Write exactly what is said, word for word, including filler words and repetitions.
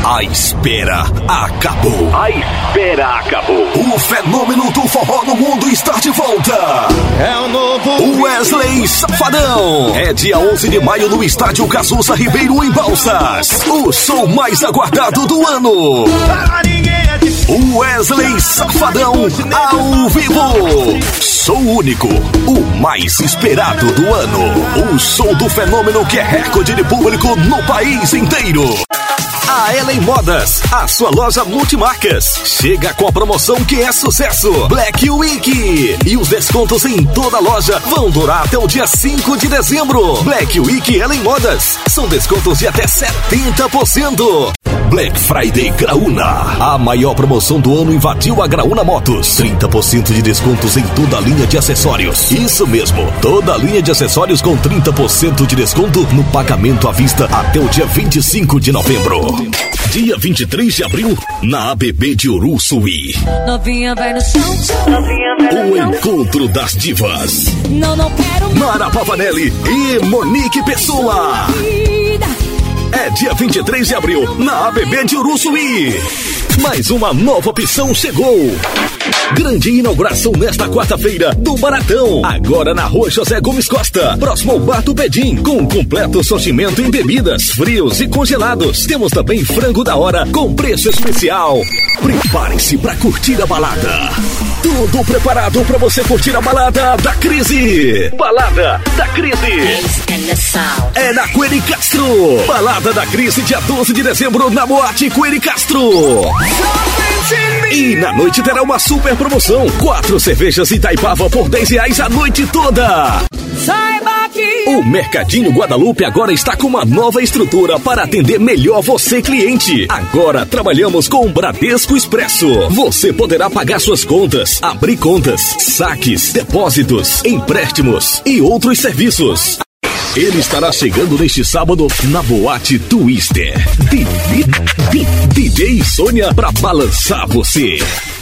A espera acabou. A espera acabou. O fenômeno do forró no mundo está de volta. É o novo Wesley Safadão. É dia onze de maio no estádio Cazuza Ribeiro, em Balsas. O show mais aguardado do ano. O Wesley Safadão ao vivo. Show único, o mais esperado do ano. O show do fenômeno que é recorde de público no país inteiro. A Ellen Modas, a sua loja multimarcas, chega com a promoção que é sucesso, Black Week. E os descontos em toda a loja vão durar até o dia cinco de dezembro. Black Week Ellen Modas, são descontos de até setenta por cento. Black Friday Graúna. A maior promoção do ano invadiu a Graúna Motos. trinta por cento de descontos em toda a linha de acessórios. Isso mesmo, toda a linha de acessórios com trinta por cento de desconto no pagamento à vista até o dia vinte e cinco de novembro. Dia vinte e três de abril, na A B B de Uruçuí. Novinha vai no chão, novinha vai no chão. O encontro das divas. Não, não quero mais. Mara Pavanelli e Monique Pessoa. É dia vinte e três de abril, na A B B de Uruçuí. Mais uma nova opção chegou. Grande inauguração nesta quarta-feira do Baratão. Agora na Rua José Gomes Costa, próximo ao Bar do Pedim, com um completo sortimento em bebidas, frios e congelados. Temos também frango da hora com preço especial. Prepare-se para curtir a balada. Tudo preparado para você curtir a balada da crise. Balada da crise. É na Coelho Castro. Balada da crise, dia doze de dezembro, na Boate Coelho Castro. E na noite terá uma super promoção. Quatro cervejas Itaipava por dez reais a noite toda. Saiba que o Mercadinho Guadalupe agora está com uma nova estrutura para atender melhor você, cliente. Agora trabalhamos com o Bradesco Expresso. Você poderá pagar suas contas, abrir contas, saques, depósitos, empréstimos e outros serviços. Ele estará chegando neste sábado na Boate Twister. D J Sônia pra balançar você.